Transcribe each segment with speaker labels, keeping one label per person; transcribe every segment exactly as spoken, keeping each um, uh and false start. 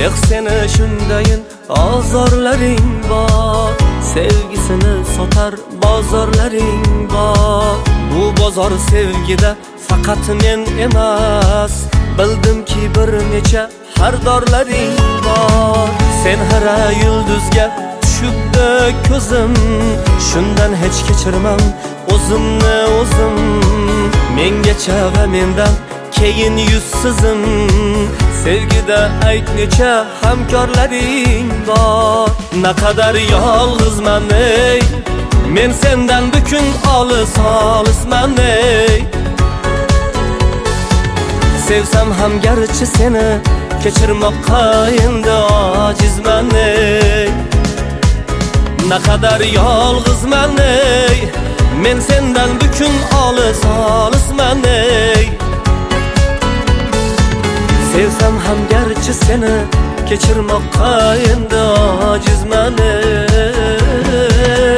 Speaker 1: Eh seni shundayin azorlaring bor, sevgisini sotar bozorlaring bor. Bu bozor sevgida faqat men emas, bildimki bir necha xaridorlaring bor. Sen hara yulduzga tushibdi ko'zim, shundan hech kechirmam o'zimni o'zim. Mengacha va mendan keyin yuzsizim, sevgida ayt necha hamkorlaring bor. Naqadar yolg'izman ey, men sendan bukun olis olisman ey. Sevsam ham garchi seni kechirmoqqa endi ojizman ey. Naqadar yolg'izman ey, men sendan bukun olis olisman ey. Sevsam ham garchi seni kechirmoqqa endi ojizman ey.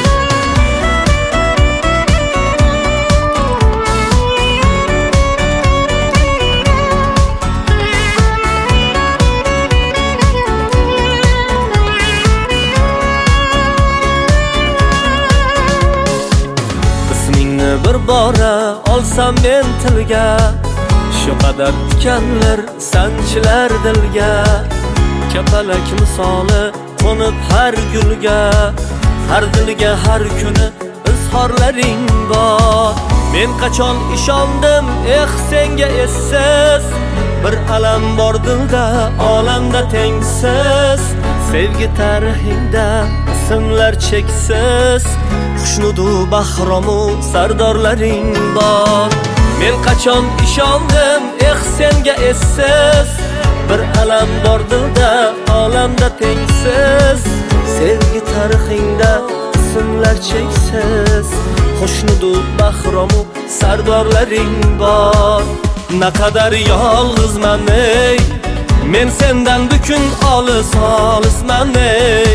Speaker 1: Ismingni bir bora olsam men tilga, shu qadar tikanlar sanchilar dilga. Kapalak misoli qo'nib har gulga, har dilga har kuni izhorlaring bor. Men qachon ishondim eh senga essiz, bir alam bor dilda olamda tengsiz. Sevgi tarixingda ismlar cheksiz, xushnudu bahromu sardorlaring bor. Men qachon ishondim eh senga essiz, bir alam bor dilda olamda tengsiz. Sevgi tarixingda ismlar cheksiz, xushnudu bahromu sardorlaring bor. Naqadar yolg'izman ey, men sendan bukun olis olisman ey.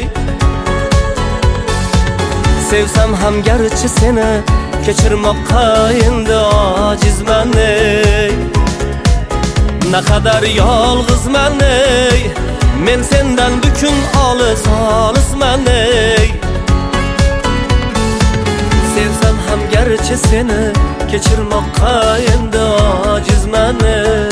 Speaker 1: Sevsam ham garchi seni kechirmoqqa endi ojizman ey. Naqadar yolg'izman ey, men sendan bukun olis olisman ey. Sevsam ham garchi seni kechirmoqqa endi ojizman ey.